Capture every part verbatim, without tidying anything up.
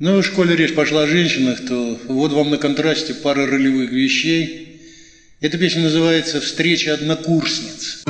Ну, в школе речь пошла о женщинах, то вот вам на контрасте пара ролевых вещей. Эта песня называется «Встреча однокурсниц».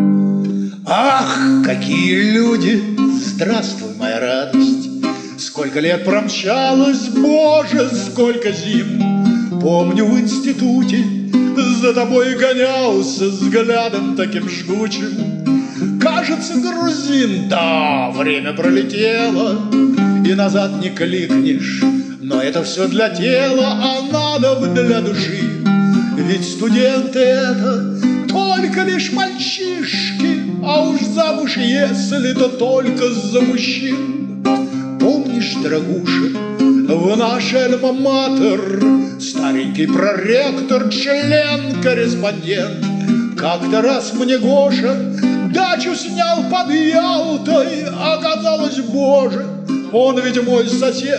Ах, какие люди! Здравствуй, моя радость! Сколько лет промчалось, Боже, сколько зим! Помню, в институте за тобой гонялся взглядом таким жгучим. Кажется, грузин, да, время пролетело, и назад не кликнешь. Но это все для тела, а надо для души. Ведь студенты это только лишь мальчишки, а уж замуж если, то только за мужчин. Помнишь, дорогуша, в наш альма-матер старенький проректор, член-корреспондент. Как-то раз мне Гоша дачу снял под Ялтой, оказалось, Боже, он ведь мой сосед.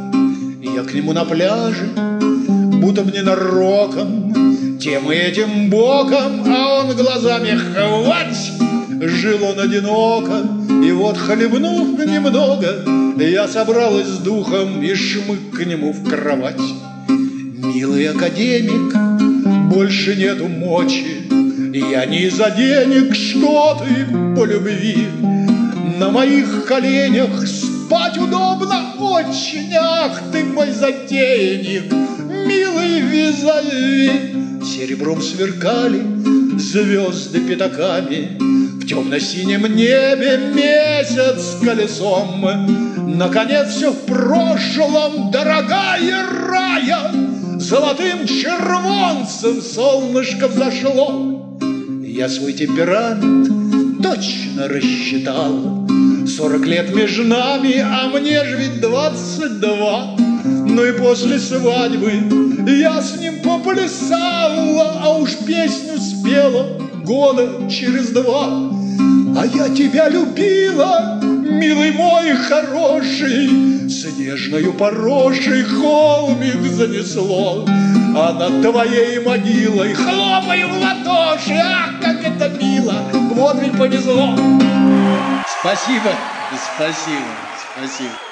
Я к нему на пляже, будто бы ненароком, тем и этим боком, а он глазами хвать. Жил он одиноко, и вот, хлебнув немного, я собралась с духом и шмык к нему в кровать. Милый академик, больше нету мочи, я не из-за денег, что ты по любви. На моих коленях спать удобно очень, ах ты мой затейник, милый визави. Серебром сверкали звезды пятаками, в темно-синем небе месяц колесом. Наконец все в прошлом, дорогая рая, золотым червонцем солнышко взошло. Я свой темперамент точно рассчитал. Сорок лет между нами, а мне ж ведь двадцать два. Ну и после свадьбы я с ним поплясала, а уж песню спела года через два. А я тебя любила, милый мой хороший, с нежною порошей холмик занесло, а над твоей могилой хлопаю в ладоши. Ах, как это мило, вот ведь повезло. Спасибо, спасибо, спасибо.